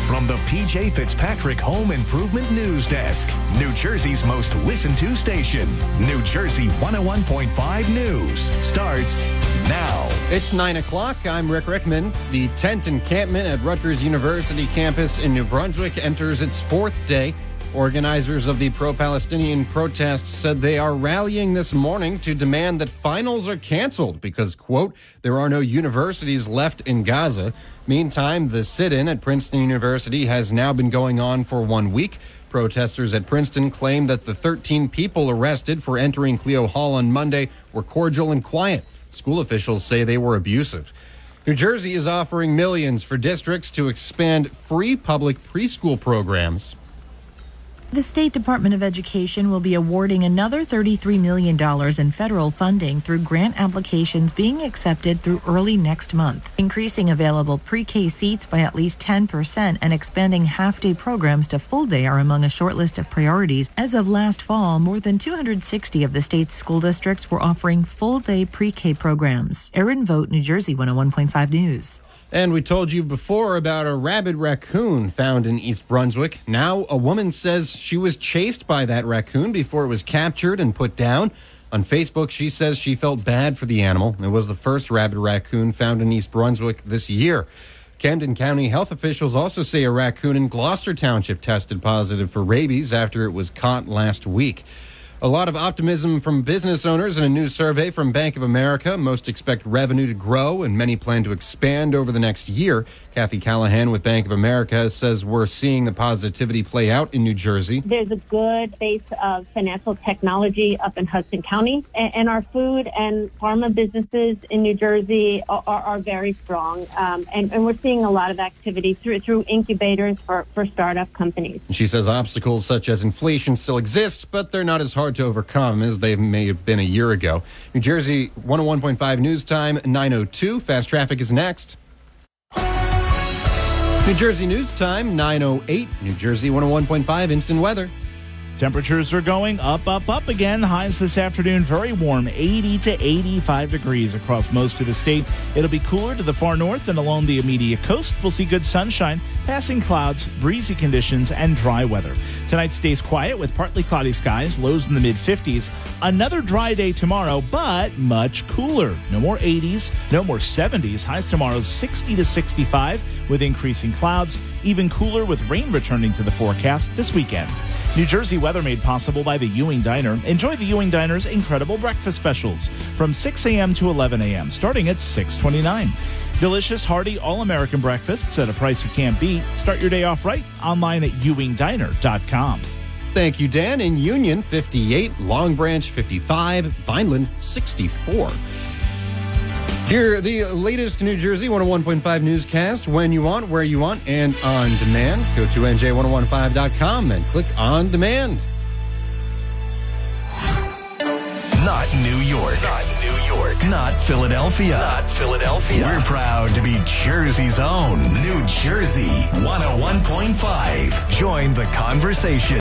from the PJ Fitzpatrick Home Improvement News Desk, New Jersey's most listened to station. New Jersey 101.5 News starts now. It's 9 o'clock. I'm Rick Rickman. The tent encampment at Rutgers University campus in New Brunswick enters its fourth day. Organizers of the pro-Palestinian protests said they are rallying this morning to demand that finals are canceled because, quote, there are no universities left in Gaza. Meantime, the sit-in at Princeton University has now been going on for 1 week. Protesters at Princeton claim that the 13 people arrested for entering Clio Hall on Monday were cordial and quiet. School officials say they were abusive. New Jersey is offering millions for districts to expand free public preschool programs. The State Department of Education will be awarding another $33 million in federal funding through grant applications being accepted through early next month, increasing available pre-K seats by at least 10% and expanding half-day programs to full-day are among a short list of priorities. As of last fall, more than 260 of the state's school districts were offering full-day pre-K programs. Erin Vogt, New Jersey 101.5 News. And we told you before about a rabid raccoon found in East Brunswick. Now a woman says she was chased by that raccoon before it was captured and put down. On Facebook, she says she felt bad for the animal. It was the first rabid raccoon found in East Brunswick this year. Camden County health officials also say a raccoon in Gloucester Township tested positive for rabies after it was caught last week. A lot of optimism from business owners in a new survey from Bank of America. Most expect revenue to grow and many plan to expand over the next year. Kathy Callahan with Bank of America says we're seeing the positivity play out in New Jersey. There's a good base of financial technology up in Hudson County, and our food and pharma businesses in New Jersey are very strong. And we're seeing a lot of activity through incubators for startup companies. She says obstacles such as inflation still exist, but they're not as hard to overcome as they may have been a year ago. New Jersey 101.5 News Time, 9:02. Fast Traffic is next. New Jersey News Time, 9:08. New Jersey 101.5 Instant Weather. Temperatures are going up again. Highs this afternoon, very warm, 80 to 85 degrees across most of the state. It'll be cooler to the far north and along the immediate coast. We'll see good sunshine, passing clouds, breezy conditions, and dry weather. Tonight stays quiet with partly cloudy skies, lows in the mid-50s. Another dry day tomorrow, but much cooler. No more 80s, no more 70s. Highs tomorrow 60 to 65 with increasing clouds. Even cooler with rain returning to the forecast this weekend. New Jersey weather made possible by the Ewing Diner. Enjoy the Ewing Diner's incredible breakfast specials from 6 a.m. to 11 a.m., starting at $6.29. Delicious, hearty, all-American breakfasts at a price you can't beat. Start your day off right online at ewingdiner.com. Thank you, Dan. In Union, 58. Long Branch, 55. Vineland, 64. Here, the latest New Jersey 101.5 newscast when you want, where you want, and on demand. Go to NJ1015.com and click on demand. Not New York. Not New York. Not Philadelphia. Not Philadelphia. We're proud to be Jersey's own New Jersey 101.5. Join the conversation.